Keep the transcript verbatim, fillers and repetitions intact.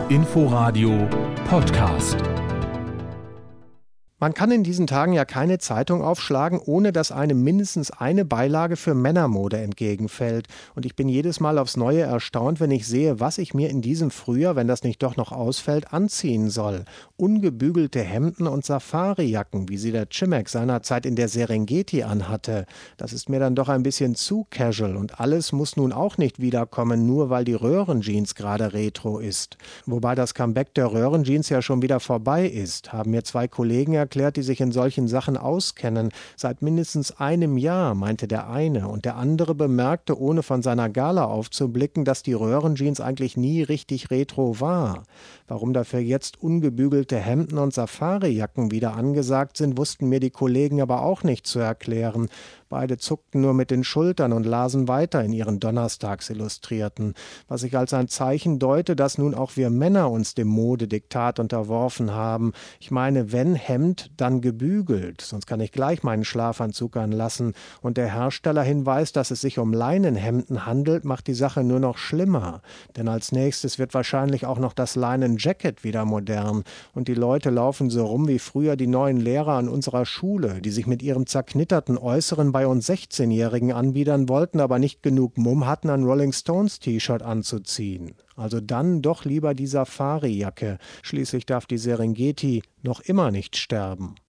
Inforadio Podcast. Man kann in diesen Tagen ja keine Zeitung aufschlagen, ohne dass einem mindestens eine Beilage für Männermode entgegenfällt. Und ich bin jedes Mal aufs Neue erstaunt, wenn ich sehe, was ich mir in diesem Frühjahr, wenn das nicht doch noch ausfällt, anziehen soll. Ungebügelte Hemden und Safarijacken, wie sie der Chimek seinerzeit in der Serengeti anhatte. Das ist mir dann doch ein bisschen zu casual und alles muss nun auch nicht wiederkommen, nur weil die Röhrenjeans gerade retro ist. Wobei das Comeback der Röhrenjeans ja schon wieder vorbei ist, haben mir zwei Kollegen erklärt, die sich in solchen Sachen auskennen. Seit mindestens einem Jahr, meinte der eine, und der andere bemerkte, ohne von seiner Gala aufzublicken, dass die Röhrenjeans eigentlich nie richtig retro war. Warum dafür jetzt ungebügelte Hemden und Safarijacken wieder angesagt sind, wussten mir die Kollegen aber auch nicht zu erklären. Beide zuckten nur mit den Schultern und lasen weiter in ihren Donnerstagsillustrierten, was ich als ein Zeichen deute, dass nun auch wir Männer uns dem Modediktat unterworfen haben. Ich meine, wenn Hemd, dann gebügelt, sonst kann ich gleich meinen Schlafanzug anlassen. Und der Hersteller hinweist, dass es sich um Leinenhemden handelt, macht die Sache nur noch schlimmer. Denn als nächstes wird wahrscheinlich auch noch das Leinenjacket wieder modern. Und die Leute laufen so rum wie früher die neuen Lehrer an unserer Schule, die sich mit ihrem zerknitterten Äußeren bei uns sechzehnjährigen anbiedern wollten, aber nicht genug Mumm hatten, ein Rolling Stones T-Shirt anzuziehen. Also dann doch lieber die Safarijacke. Schließlich darf die Serengeti noch immer nicht sterben.